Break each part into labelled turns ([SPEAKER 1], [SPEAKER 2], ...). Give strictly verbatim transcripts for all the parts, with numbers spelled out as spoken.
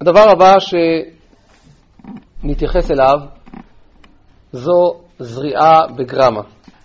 [SPEAKER 1] הדבר הבא שנתייחס אליו זו זריעה בגרמה.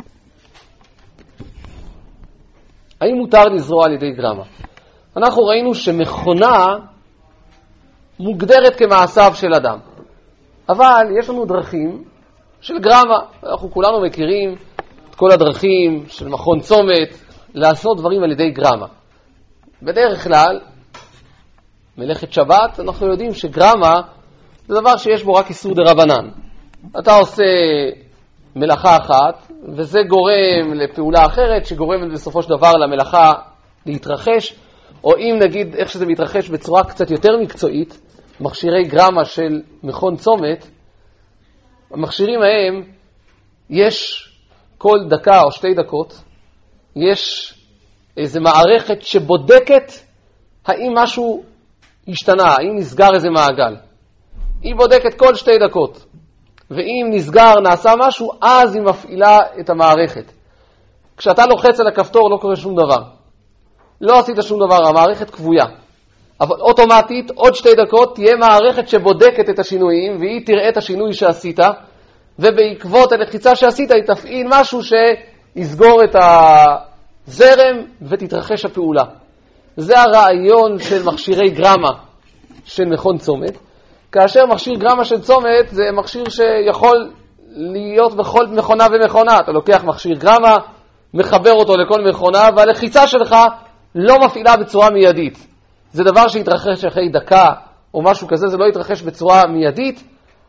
[SPEAKER 1] האם מותר לזרוע על ידי גרמה? אנחנו ראינו שמכונה מוגדרת כמעשיו של אדם. אבל יש לנו דרכים של גרמה. אנחנו כולנו מכירים את כל הדרכים של מכון צומת לעשות דברים על ידי גרמה. בדרך כלל, מלאכת שבת, אנחנו יודעים שגרמה זה דבר שיש בו רק איסור דרבנן. אתה עושה מלאכה אחת, וזה גורם לפעולה אחרת, שגורמת בסופו של דבר למלאכה להתרחש, או אם נגיד איך שזה מתרחש בצורה קצת יותר מקצועית, מכשירי גרמה של מכון צומת, המכשירים ההם, יש כל דקה או שתי דקות, יש איזו מערכת שבודקת האם משהו השתנה, האם נסגר איזה מעגל. היא בודקת כל שתי דקות. ואם נסגר, נעשה משהו, אז היא מפעילה את המערכת. כשאתה לוחץ על הכפתור לא קורה שום דבר. לא עשית שום דבר, המערכת קבויה. אבל אוטומטית, עוד שתי דקות, תהיה מערכת שבודקת את השינויים, והיא תראה את השינוי שעשית, ובעקבות הלחיצה שעשית, היא תפעיל משהו שיסגור את הזרם ותתרחש הפעולה. זה הרעיון של מכשירי גרמה של מכון צומת. כאשר מכשיר גרמה של צומת זה מכשיר שיכול להיות בכל מכונה ומכונה. אתה לוקח מכשיר גרמה, מחבר אותו לכל מכונה, והלחיצה שלך לא מפעילה בצורה מיידית. זה דבר שיתרחש אחרי דקה או משהו כזה, זה לא יתרחש בצורה מיידית,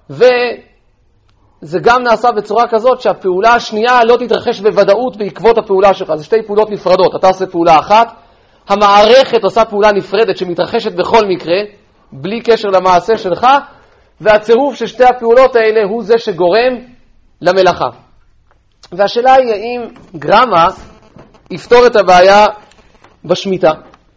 [SPEAKER 1] וזה גם נעשה בצורה כזאת שהפעולה השנייה לא תתרחש בוודאות בעקבות הפעולה שלך. זה שתי פעולות נפרדות. אתה עושה פעולה אחת, המערכת עושה פעולה נפרדת שמתרחשת בכל מקרה, בלי קשר למעשה שלך, והצירוף של שתי הפעולות האלה הוא זה שגורם למלאכה. והשאלה היא האם גרמה יפתור את הבעיה בשמיטה.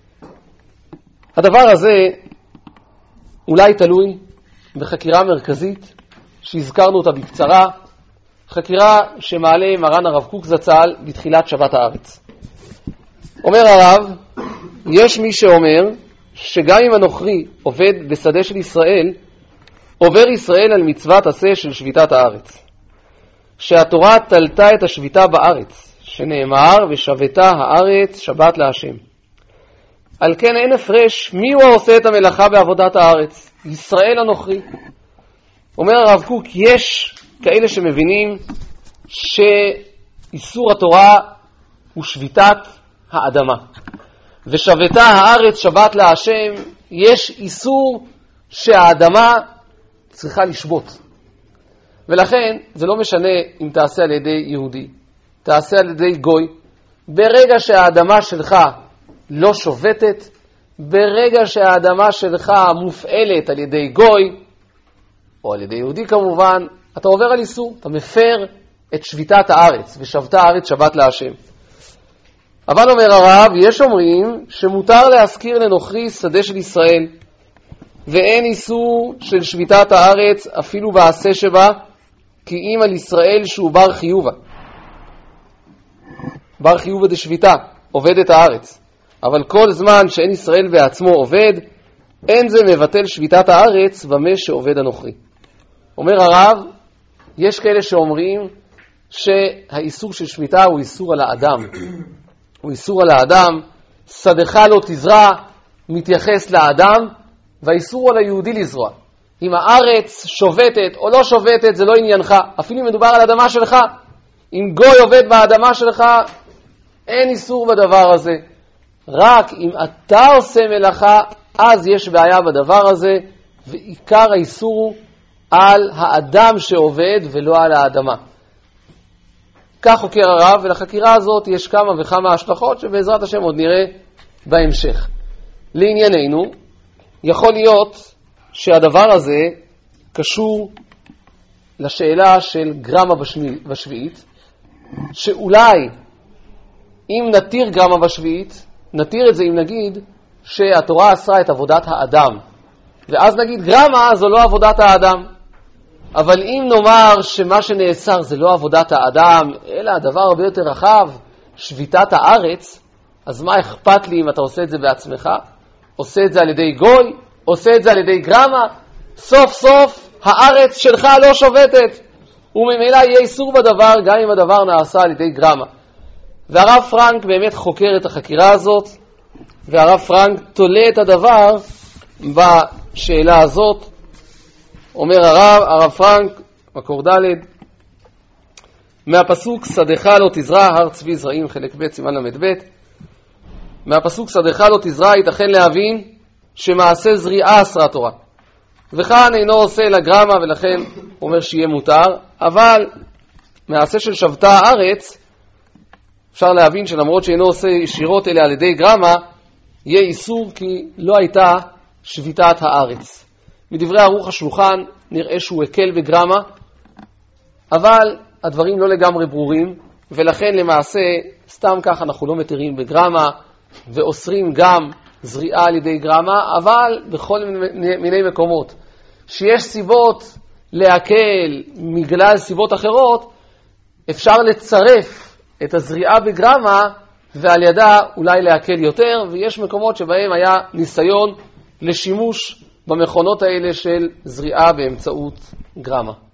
[SPEAKER 1] הדבר הזה אולי תלוי בחקירה מרכזית שהזכרנו אותה בקצרה, חקירה שמעלה מרן הרב קוק זצ"ל בתחילת שבת הארץ. אומר הרב, יש מי שאומר שגם אם הנוכרי עובד בשדה של ישראל, עובר ישראל על מצוות עשה של שביתת הארץ. שהתורה תלתה את השביתה בארץ, שנאמר ושבתה הארץ שבת להשם. על כן אין הפרש מי הוא העושה את המלאכה בעבודת הארץ, ישראל הנוכרי. אומר הרב קוק, יש כאלה שמבינים שאיסור התורה הוא שביתת האדמה. ושבתה הארץ שבת להשם, יש איסור שהאדמה צריכה לשבות. ולכן זה לא משנה אם תעשה על ידי יהודי, תעשה על ידי גוי. ברגע שהאדמה שלך לא שובתת, ברגע שהאדמה שלך מופעלת על ידי גוי, או על ידי יהודי כמובן, אתה עובר על איסור, אתה מפר את שביתת הארץ, ושבתה הארץ שבת להשם. אבל אומר הרב, יש אומרים שמותר להזכיר לנוכרי שדה של ישראל, ואין איסור של שביתת הארץ אפילו בעשה שבה, כי אם על ישראל שהוא בר חיובה. בר חיובה דשביתה, עובד את הארץ. אבל כל זמן שאין ישראל בעצמו עובד, אין זה מבטל שביתת הארץ במה שעובד הנוכרי. אומר הרב, יש כאלה שאומרים שהאיסור של שביתה הוא איסור על האדם. הוא איסור על האדם, שדך לא תזרע, מתייחס לאדם, והאיסור על היהודי לזרוע. אם הארץ שובתת או לא שובתת, זה לא עניינך. אפילו אם מדובר על אדמה שלך. אם גוי עובד באדמה שלך, אין איסור בדבר הזה. רק אם אתה עושה מלאכה, אז יש בעיה בדבר הזה, ועיקר האיסור הוא על האדם שעובד ולא על האדמה. כך חוקר הרב, ולחקירה הזאת יש כמה וכמה השלכות שבעזרת השם עוד נראה בהמשך. לענייננו, יכול להיות שהדבר הזה קשור לשאלה של גרמה בשביעית, שאולי אם נתיר גרמה בשביעית, נתיר את זה אם נגיד שהתורה עשה את עבודת האדם, ואז נגיד גרמה זו לא עבודת האדם. אבל אם נאמר שמה שנאסר זה לא עבודת האדם, אלא הדבר הרבה יותר רחב, שביתת הארץ, אז מה אכפת לי אם אתה עושה את זה בעצמך? עושה את זה על ידי גוי, עושה את זה על ידי גרמה, סוף סוף הארץ שלך לא שובתת, וממילא יהיה איסור בדבר גם אם הדבר נעשה על ידי גרמה. והרב פרנק באמת חוקר את החקירה הזאת, והרב פרנק תולה את הדבר בשאלה הזאת. אומר הרב, הרב פרנק, מקור ד', מהפסוק שדך לא תזרע, הר צבי זרעים, חלק ב' סימן למד ב', מהפסוק שדך לא תזרע ייתכן להבין שמעשה זריעה אסרה תורה, וכאן אינו עושה לגרמה, ולכן אומר שיהיה מותר. אבל מעשה של שבתה הארץ אפשר להבין שלמרות שאינו עושה ישירות אלה על ידי גרמה, יהיה איסור כי לא הייתה שביתת הארץ. מדברי ערוך השולחן נראה שהוא הקל בגרמה, אבל הדברים לא לגמרי ברורים, ולכן למעשה סתם כך אנחנו לא מתירים בגרמה, ואוסרים גם זריעה על ידי גרמה, אבל בכל מיני, מיני מקומות שיש סיבות להקל מגלל סיבות אחרות, אפשר לצרף את הזריעה בגרמה ועל ידה אולי להקל יותר, ויש מקומות שבהם היה ניסיון לשימוש במכונות האלה של זריעה באמצעות גרמה.